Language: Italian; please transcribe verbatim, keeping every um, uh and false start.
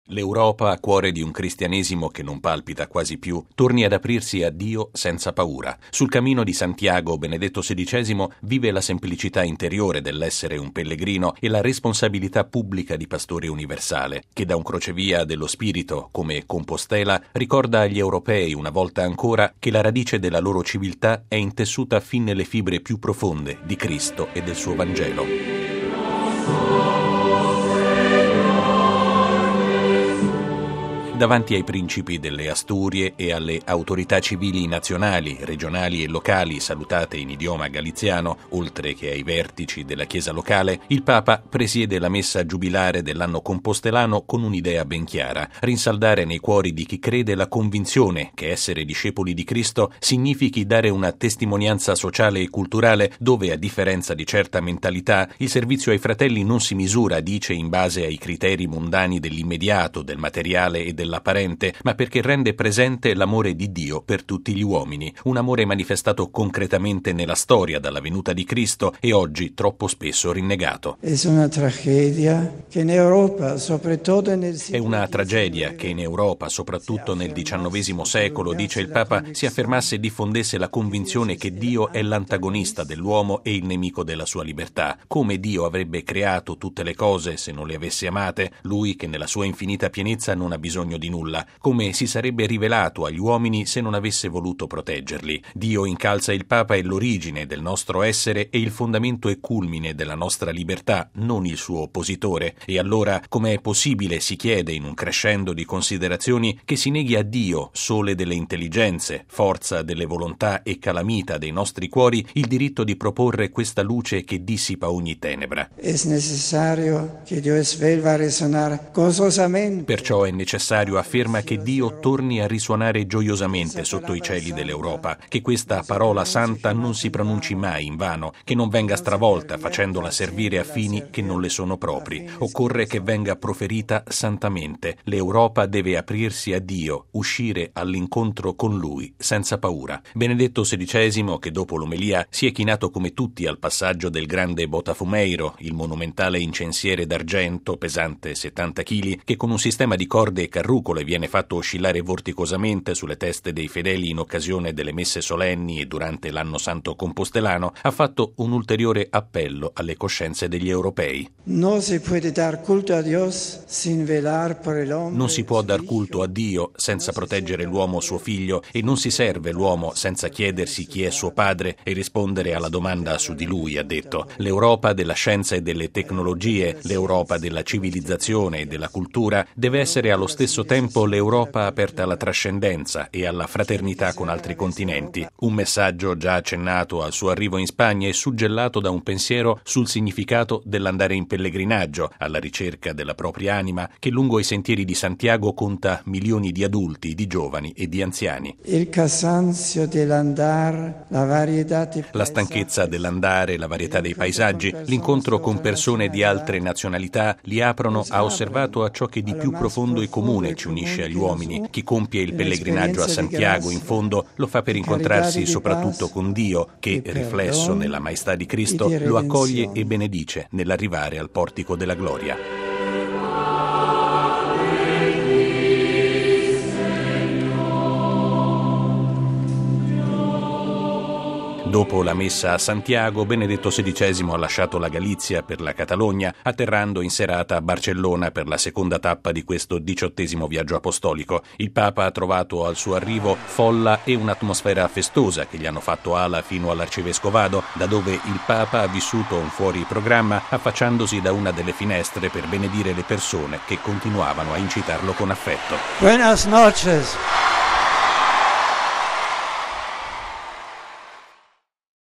L'Europa, cuore di un cristianesimo che non palpita quasi più, torni ad aprirsi a Dio senza paura. Sul cammino di Santiago, Benedetto sedicesimo vive la semplicità interiore dell'essere un pellegrino e la responsabilità pubblica di pastore universale, che da un crocevia dello spirito, come Compostela, ricorda agli europei una volta ancora che la radice della loro civiltà è intessuta fin nelle fibre più profonde di Cristo e del suo Vangelo. Davanti ai principi delle Asturie e alle autorità civili nazionali, regionali e locali salutate in idioma galiziano, oltre che ai vertici della Chiesa locale, il Papa presiede la messa giubilare dell'anno compostelano con un'idea ben chiara: rinsaldare nei cuori di chi crede la convinzione che essere discepoli di Cristo significhi dare una testimonianza sociale e culturale dove, a differenza di certa mentalità, il servizio ai fratelli non si misura, dice, in base ai criteri mondani dell'immediato, del materiale e del apparente, ma perché rende presente l'amore di Dio per tutti gli uomini, un amore manifestato concretamente nella storia dalla venuta di Cristo e oggi troppo spesso rinnegato. È una tragedia che in Europa, soprattutto nel È una tragedia che in Europa, soprattutto nel diciannovesimo secolo, dice il Papa, si affermasse e diffondesse la convinzione che Dio è l'antagonista dell'uomo e il nemico della sua libertà. Come Dio avrebbe creato tutte le cose se non le avesse amate, lui che nella sua infinita pienezza non ha bisogno di nulla, come si sarebbe rivelato agli uomini se non avesse voluto proteggerli. Dio, incalza il Papa, è l'origine del nostro essere e il fondamento e culmine della nostra libertà, non il suo oppositore. E allora com'è possibile, si chiede in un crescendo di considerazioni, che si neghi a Dio, sole delle intelligenze, forza delle volontà e calamita dei nostri cuori, il diritto di proporre questa luce che dissipa ogni tenebra? È necessario che Dios vuelva a resonar gozosamente. Perciò è necessario, afferma, che Dio torni a risuonare gioiosamente sotto i cieli dell'Europa, che questa parola santa non si pronunci mai in vano, che non venga stravolta facendola servire a fini che non le sono propri. Occorre che venga proferita santamente. L'Europa deve aprirsi a Dio, uscire all'incontro con Lui senza paura. Benedetto sedicesimo, che dopo l'omelia si è chinato come tutti al passaggio del grande Botafumeiro, il monumentale incensiere d'argento pesante settanta chili, che con un sistema di corde e carrucole viene fatto oscillare vorticosamente sulle teste dei fedeli in occasione delle messe solenni e durante l'anno santo compostelano, ha fatto un ulteriore appello alle coscienze degli europei. Non si può dar culto a Dios sin velar por el hombre. Non si può dar culto a Dio senza proteggere l'uomo suo figlio, e non si serve l'uomo senza chiedersi chi è suo padre e rispondere alla domanda su di lui, ha detto. L'Europa della scienza e delle tecnologie, l'Europa della civilizzazione e della cultura deve essere allo stesso tempo l'Europa aperta alla trascendenza e alla fraternità con altri continenti. Un messaggio già accennato al suo arrivo in Spagna e suggellato da un pensiero sul significato dell'andare in pellegrinaggio alla ricerca della propria anima, che lungo i sentieri di Santiago conta milioni di adulti, di giovani e di anziani. Il cansancio dell'andare, la varietà di La stanchezza dell'andare, la varietà dei paesaggi, l'incontro con persone di altre nazionalità li aprono, ha osservato, a ciò che di più profondo e comune ci unisce agli uomini. Chi compie il pellegrinaggio a Santiago, in fondo, lo fa per incontrarsi soprattutto con Dio, che, riflesso nella maestà di Cristo, lo accoglie e benedice nell'arrivare al portico della gloria. Dopo la messa a Santiago, Benedetto sedicesimo ha lasciato la Galizia per la Catalogna, atterrando in serata a Barcellona per la seconda tappa di questo diciottesimo viaggio apostolico. Il Papa ha trovato al suo arrivo folla e un'atmosfera festosa che gli hanno fatto ala fino all'arcivescovado, da dove il Papa ha vissuto un fuori programma, affacciandosi da una delle finestre per benedire le persone che continuavano a incitarlo con affetto. Buenas noches.